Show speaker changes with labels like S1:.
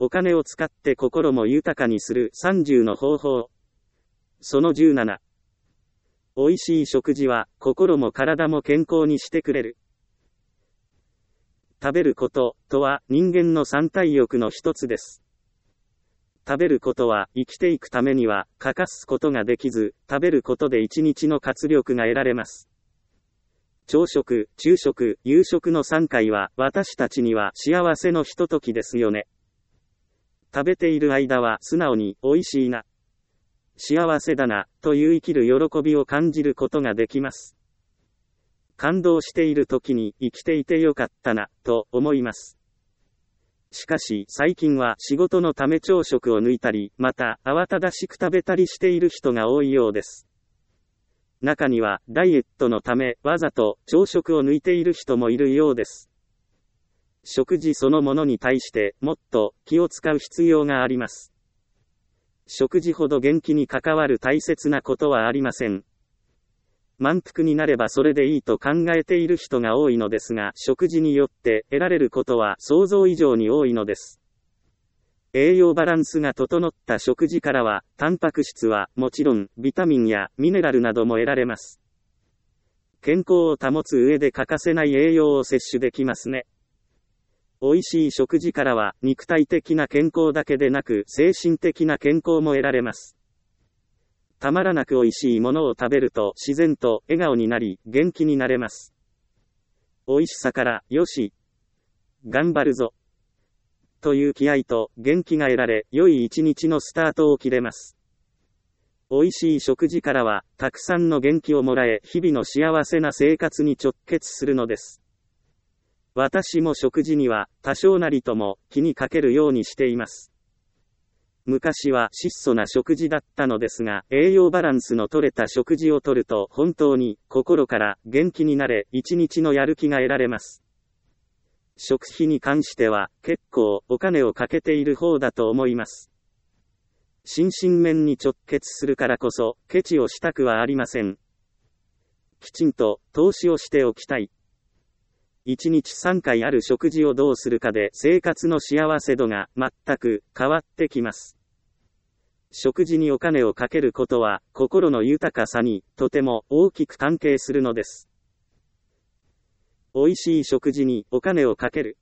S1: お金を使って心も豊かにする30の方法。その17。美味しい食事は心も体も健康にしてくれる。食べることとは人間の三大欲の一つです。食べることは生きていくためには欠かすことができず、食べることで一日の活力が得られます。朝食、昼食、夕食の3回は私たちには幸せのひとときですよね。食べている間は素直に美味しいな、幸せだな、という生きる喜びを感じることができます。感動している時に生きていてよかったな、と思います。しかし最近は仕事のため朝食を抜いたり、また慌ただしく食べたりしている人が多いようです。中にはダイエットのためわざと朝食を抜いている人もいるようです。食事そのものに対してもっと気を使う必要があります。食事ほど元気に関わる大切なことはありません。満腹になればそれでいいと考えている人が多いのですが、食事によって得られることは想像以上に多いのです。栄養バランスが整った食事からは、タンパク質はもちろん、ビタミンやミネラルなども得られます。健康を保つ上で欠かせない栄養を摂取できますね。美味しい食事からは、肉体的な健康だけでなく、精神的な健康も得られます。たまらなく美味しいものを食べると自然と笑顔になり元気になれます。美味しさからよし、頑張るぞという気合と元気が得られ良い一日のスタートを切れます。美味しい食事からはたくさんの元気をもらえ日々の幸せな生活に直結するのです。私も食事には多少なりとも気にかけるようにしています。昔は質素な食事だったのですが、栄養バランスの取れた食事をとると本当に心から元気になれ、一日のやる気が得られます。食費に関しては結構お金をかけている方だと思います。心身面に直結するからこそケチをしたくはありません。きちんと投資をしておきたい。1日3回ある食事をどうするかで生活の幸せ度が全く変わってきます。食事にお金をかけることは心の豊かさにとても大きく関係するのです。美味しい食事にお金をかける。